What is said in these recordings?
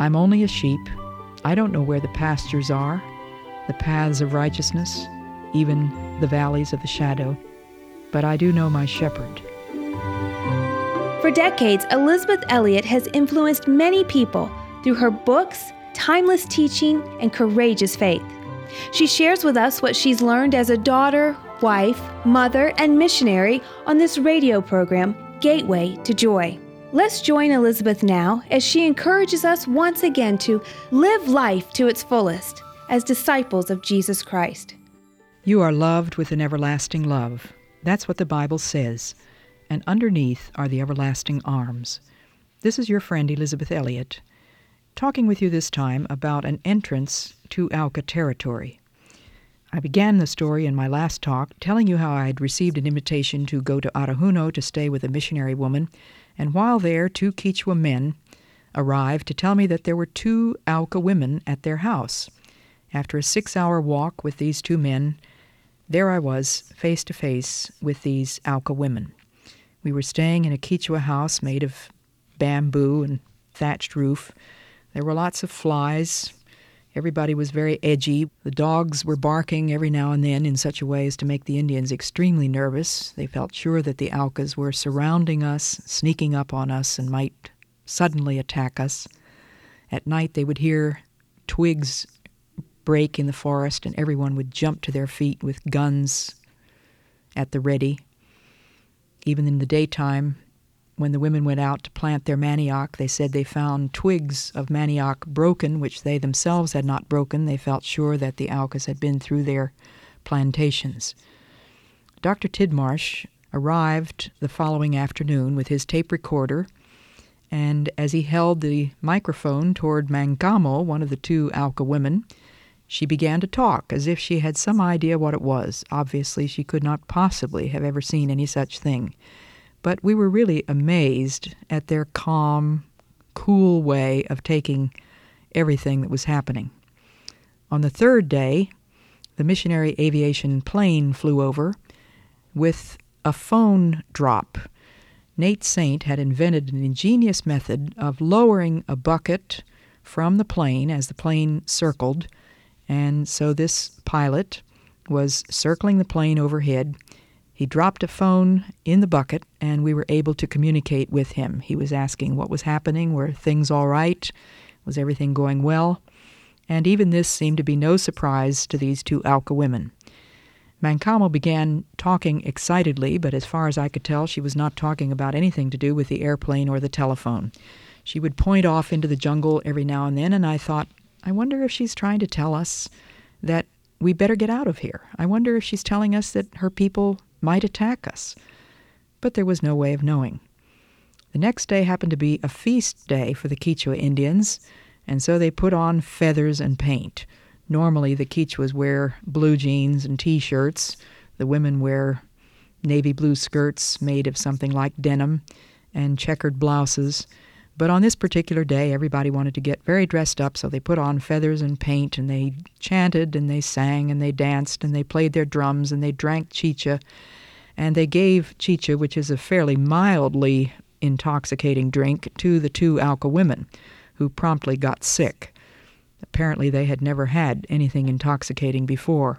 I'm only a sheep. I don't know where the pastures are, the paths of righteousness, even the valleys of the shadow. But I do know my shepherd. For decades, Elisabeth Elliot has influenced many people through her books, timeless teaching, and courageous faith. She shares with us what she's learned as a daughter, wife, mother, and missionary on this radio program, Gateway to Joy. Let's join Elisabeth now as she encourages us once again to live life to its fullest as disciples of Jesus Christ. You are loved with an everlasting love. That's what the Bible says. And underneath are the everlasting arms. This is your friend Elisabeth Elliot, talking with you this time about an entrance to Auca territory. I began the story in my last talk telling you how I had received an invitation to go to Arahuno to stay with a missionary woman, and while there, 2 Quechua men arrived to tell me that there were 2 Auca women at their house. After a 6-hour walk with these 2 men, there I was, face to face with these Auca women. We were staying in a Quechua house made of bamboo and thatched roof. There were lots of flies. Everybody was very edgy. The dogs were barking every now and then in such a way as to make the Indians extremely nervous. They felt sure that the Aucas were surrounding us, sneaking up on us, and might suddenly attack us. At night they would hear twigs break in the forest, and everyone would jump to their feet with guns at the ready. Even in the daytime, when the women went out to plant their manioc, they said they found twigs of manioc broken, which they themselves had not broken. They felt sure that the Aucas had been through their plantations. Dr. Tidmarsh arrived the following afternoon with his tape recorder, and as he held the microphone toward Mancamo, one of the 2 Auca women, she began to talk as if she had some idea what it was. Obviously, she could not possibly have ever seen any such thing. But we were really amazed at their calm, cool way of taking everything that was happening. On the 3rd day, the missionary aviation plane flew over with a phone drop. Nate Saint had invented an ingenious method of lowering a bucket from the plane as the plane circled, and so this pilot was circling the plane overhead. He dropped a phone in the bucket, and we were able to communicate with him. He was asking what was happening, were things all right, was everything going well, and even this seemed to be no surprise to these 2 Auca women. Mancamo began talking excitedly, but as far as I could tell, she was not talking about anything to do with the airplane or the telephone. She would point off into the jungle every now and then, and I thought, I wonder if she's trying to tell us that we better get out of here. I wonder if she's telling us that her people might attack us. But there was no way of knowing. The next day happened to be a feast day for the Quechua Indians, and so they put on feathers and paint. Normally the Quechuas wear blue jeans and T-shirts. The women wear navy blue skirts made of something like denim and checkered blouses. But on this particular day, everybody wanted to get very dressed up, so they put on feathers and paint, and they chanted, and they sang, and they danced, and they played their drums, and they drank chicha. And they gave chicha, which is a fairly mildly intoxicating drink, to the 2 Auca women, who promptly got sick. Apparently they had never had anything intoxicating before.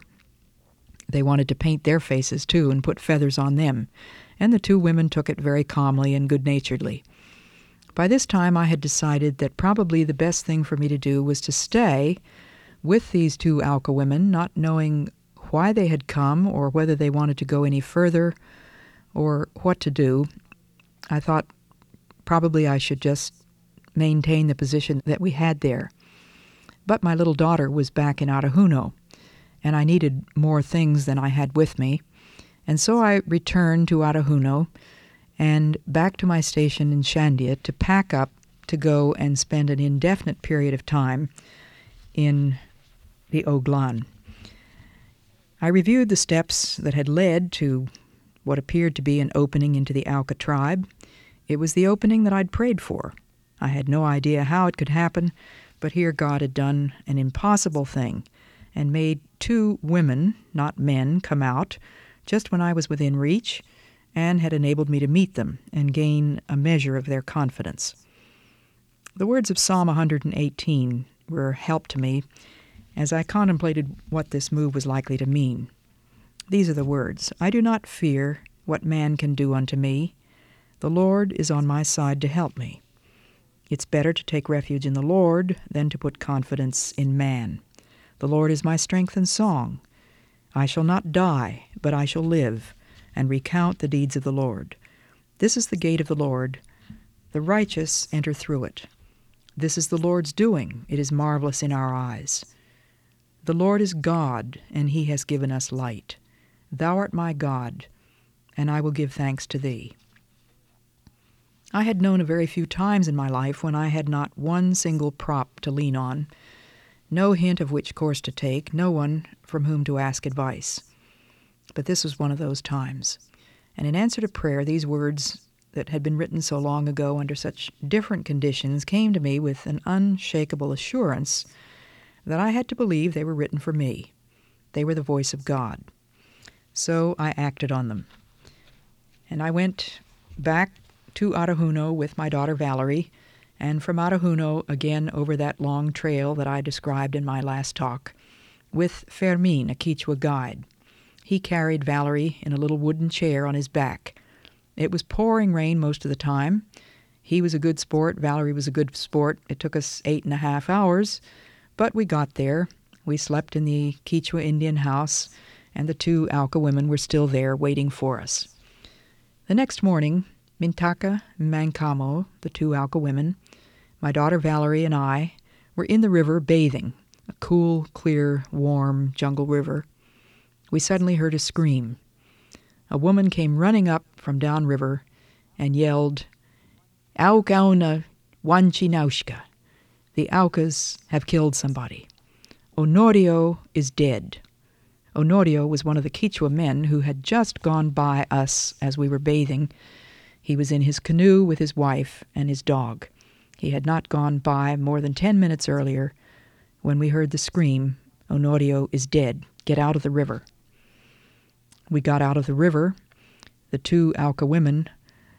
They wanted to paint their faces, too, and put feathers on them, and the 2 women took it very calmly and good-naturedly. By this time, I had decided that probably the best thing for me to do was to stay with these 2 Auca women, not knowing why they had come or whether they wanted to go any further or what to do. I thought probably I should just maintain the position that we had there. But my little daughter was back in Arahuno, and I needed more things than I had with me, and so I returned to Arahuno and back to my station in Shandia to pack up to go and spend an indefinite period of time in the Oglan. I reviewed the steps that had led to what appeared to be an opening into the Auca tribe. It was the opening that I'd prayed for. I had no idea how it could happen, but here God had done an impossible thing and made 2 women, not men, come out just when I was within reach, and had enabled me to meet them and gain a measure of their confidence. The words of Psalm 118 were help to me as I contemplated what this move was likely to mean. These are the words: I do not fear what man can do unto me. The Lord is on my side to help me. It's better to take refuge in the Lord than to put confidence in man. The Lord is my strength and song. I shall not die, but I shall live, and recount the deeds of the Lord. This is the gate of the Lord. The righteous enter through it. This is the Lord's doing. It is marvelous in our eyes. The Lord is God, and he has given us light. Thou art my God, and I will give thanks to thee. I had known a very few times in my life when I had not one single prop to lean on, no hint of which course to take, no one from whom to ask advice. But this was one of those times. And in answer to prayer, these words that had been written so long ago under such different conditions came to me with an unshakable assurance that I had to believe they were written for me. They were the voice of God. So I acted on them. And I went back to Arahuno with my daughter Valerie, and from Arahuno again over that long trail that I described in my last talk, with Fermin, a Quechua guide. He carried Valerie in a little wooden chair on his back. It was pouring rain most of the time. He was a good sport. Valerie was a good sport. It took us 8.5 hours, but we got there. We slept in the Quechua Indian house, and the 2 Auca women were still there waiting for us. The next morning, Mintaka and Mancamo, the 2 Auca women, my daughter Valerie and I, were in the river bathing, a cool, clear, warm jungle river. We suddenly heard a scream. A woman came running up from downriver and yelled, Aucauna Wanchinaushka. The Aucas have killed somebody. Honorio is dead. Honorio was one of the Quechua men who had just gone by us as we were bathing. He was in his canoe with his wife and his dog. He had not gone by more than 10 minutes earlier when we heard the scream, Honorio is dead. Get out of the river. We got out of the river, the 2 Auca women,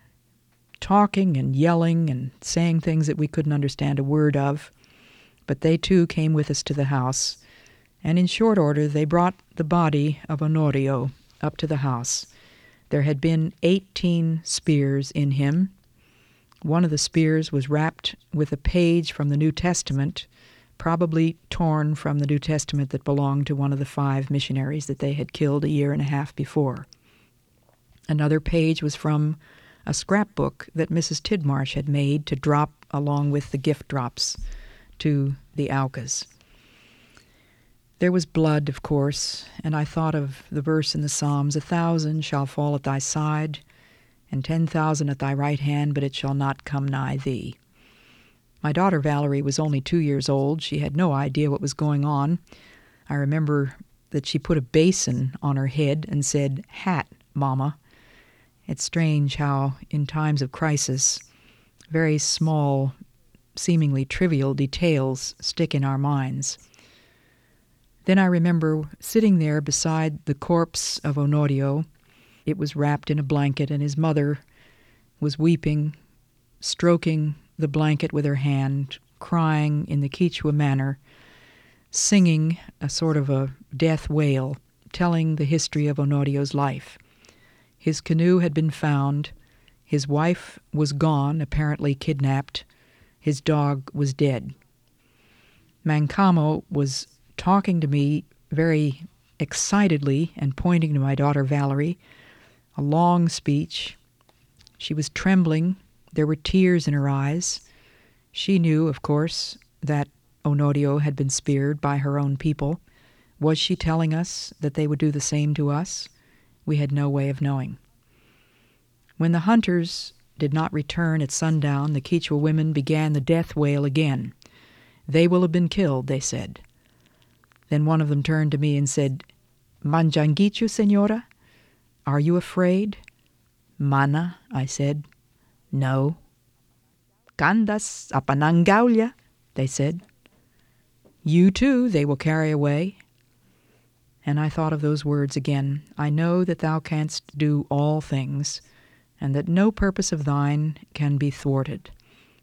talking and yelling and saying things that we couldn't understand a word of. But they too came with us to the house, and in short order they brought the body of Honorio up to the house. There had been 18 spears in him. One of the spears was wrapped with a page from the New Testament, probably torn from the New Testament that belonged to one of the 5 missionaries that they had killed a year and a half before. Another page was from a scrapbook that Mrs. Tidmarsh had made to drop along with the gift drops to the Aucas. There was blood, of course, and I thought of the verse in the Psalms, 1,000 shall fall at thy side, and 10,000 at thy right hand, but it shall not come nigh thee. My daughter Valerie was only 2 years old. She had no idea what was going on. I remember that she put a basin on her head and said, Hat, Mama. It's strange how, in times of crisis, very small, seemingly trivial details stick in our minds. Then I remember sitting there beside the corpse of Honorio. It was wrapped in a blanket, and his mother was weeping, stroking the blanket with her hand, crying in the Quechua manner, singing a sort of a death wail, telling the history of Honorio's life. His canoe had been found. His wife was gone, apparently kidnapped. His dog was dead. Mancamo was talking to me very excitedly and pointing to my daughter Valerie, a long speech. She was trembling. There were tears in her eyes. She knew, of course, that Honorio had been speared by her own people. Was she telling us that they would do the same to us? We had no way of knowing. When the hunters did not return at sundown, the Quechua women began the death wail again. They will have been killed, they said. Then one of them turned to me and said, Manjangichu, senora? Are you afraid? Mana, I said. No. Kandas apanangaulia, they said. You too they will carry away. And I thought of those words again. I know that thou canst do all things, and that no purpose of thine can be thwarted.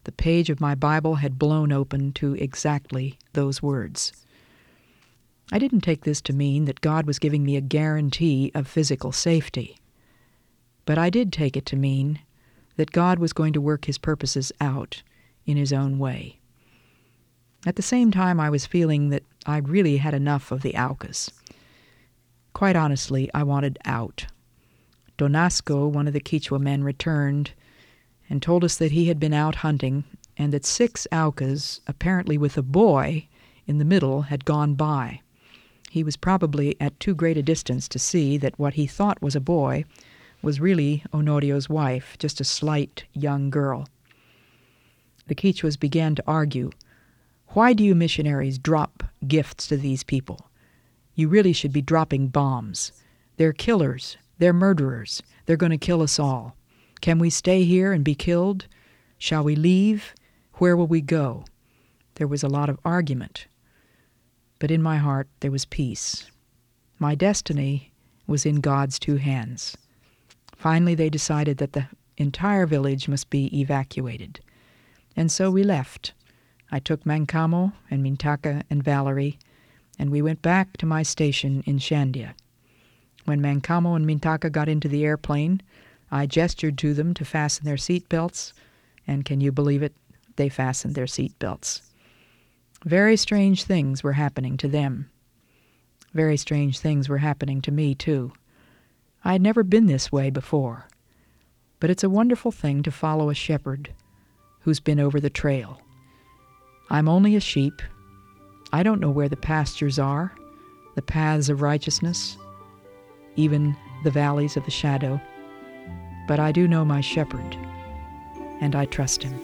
The page of my Bible had blown open to exactly those words. I didn't take this to mean that God was giving me a guarantee of physical safety, but I did take it to mean that God was going to work His purposes out in His own way. At the same time, I was feeling that I really had enough of the Aucas. Quite honestly, I wanted out. Donasco, one of the Quechua men, returned and told us that he had been out hunting and that 6 Aucas, apparently with a boy in the middle, had gone by. He was probably at too great a distance to see that what he thought was a boy was really Honorio's wife, just a slight young girl. The Quechuas began to argue. Why do you missionaries drop gifts to these people? You really should be dropping bombs. They're killers. They're murderers. They're going to kill us all. Can we stay here and be killed? Shall we leave? Where will we go? There was a lot of argument. But in my heart there was peace. My destiny was in God's 2 hands. Finally they decided that the entire village must be evacuated. And so we left. I took Mancamo and Mintaka and Valerie, and we went back to my station in Shandia. When Mancamo and Mintaka got into the airplane, I gestured to them to fasten their seat belts, and can you believe it? They fastened their seat belts. Very strange things were happening to them. Very strange things were happening to me, too. I had never been this way before, but it's a wonderful thing to follow a shepherd who's been over the trail. I'm only a sheep. I don't know where the pastures are, the paths of righteousness, even the valleys of the shadow, but I do know my shepherd, and I trust him.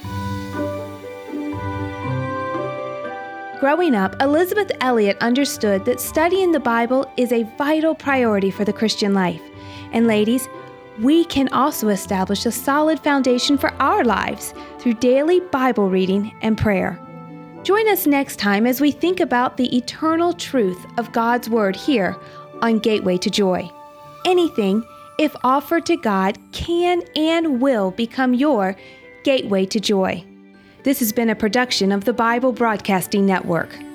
Growing up, Elisabeth Elliot understood that studying the Bible is a vital priority for the Christian life. And ladies, we can also establish a solid foundation for our lives through daily Bible reading and prayer. Join us next time as we think about the eternal truth of God's Word here on Gateway to Joy. Anything, if offered to God, can and will become your gateway to joy. This has been a production of the Bible Broadcasting Network.